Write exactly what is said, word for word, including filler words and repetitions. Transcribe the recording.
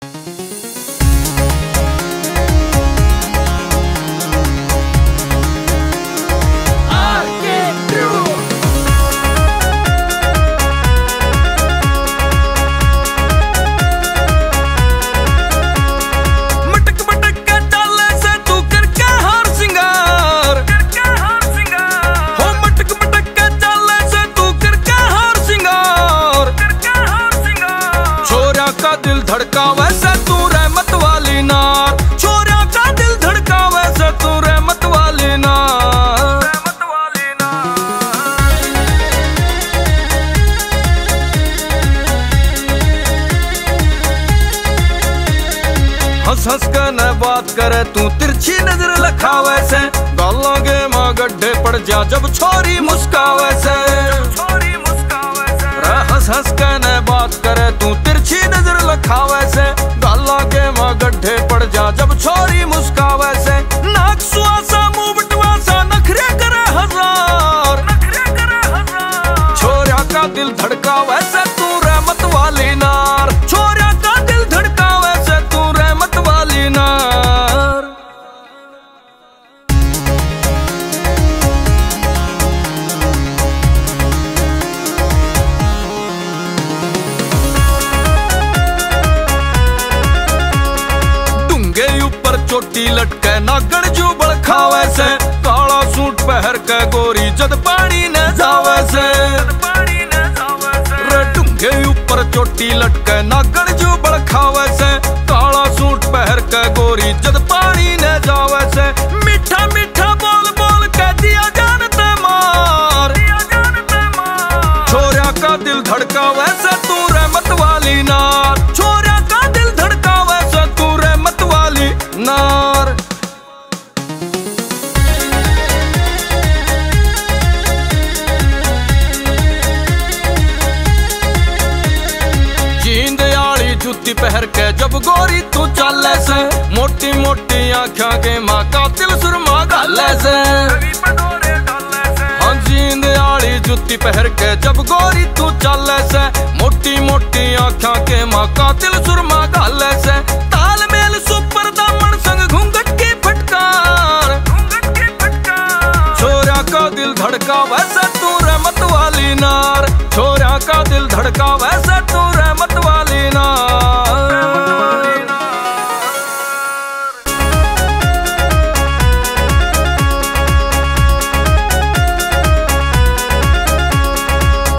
दिल धड़का वैसे तू रहमत वाली नार, छोरा का दिल धड़का वैसे तू रहमत वाली नार, रहमत वाली नार। हंस हंस कर न बात करे तू तिरछी नजर लखा वैसे, गालों के माँ गड्ढे पड़ जा जब छोरी मुस्का वैसे, छोरी मुस्का वैसे। हंस हंस कर न बात करे तू तिरछी नजर लखा वैसे, गाला के माँ गड्ढे पड़ जा जब छोरी मुस्का वैसे। नाक सुहासा मुंह बटवासा नखरे करे हजार, नखरे करे हजार। छोरा का दिल धड़का वैसे तू रहमत वाली नार, छोरा का दिल धड़का वैसे तू रहमत वाली नार। चोटी लटके नागण जू बड़खा वैसे, काला सूट पहर के गोरी जद पानी न जावे से, डूंगे ऊपर चोटी लटके नागण जू बड़खा वैसे, काला सूट पहर के गोरी जद पानी न जावे से। मीठा मीठा बोल बोल के दिया जानते मार, छोरा का दिल धड़का वैसे तू रहमत वाली नार, छोरा का दिल धड़का वैसे तू रहमत वाली नार। जींद आली जूती पहर के जब गोरी तू चले से, मोटी मोटी आँखों के माँ का दिल सुरमा गाले से। हाँ जींद आली जूती पहर के जब गोरी तू चले से, मोटी मोटी आँखों के माँ का दिल सुरमा गाले से। तालमेल सुपर दामन संग घूंघट की फटकार, घूंघट की फटकार। छोरा का दिल धड़का वैसे तू रहमत वाली नार, छोरा का दिल धड़का वैसे